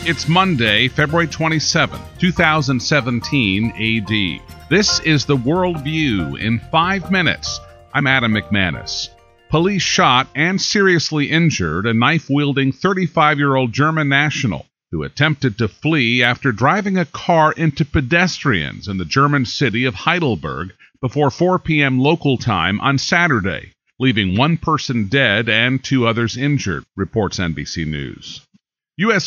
It's Monday, February 27, 2017 AD. This is the World View in 5 minutes. I'm Adam McManus. Police shot and seriously injured a knife-wielding 35-year-old German national who attempted to flee after driving a car into pedestrians in the German city of Heidelberg before 4 p.m. local time on Saturday, leaving one person dead and 2 others injured, reports NBC News. U.S.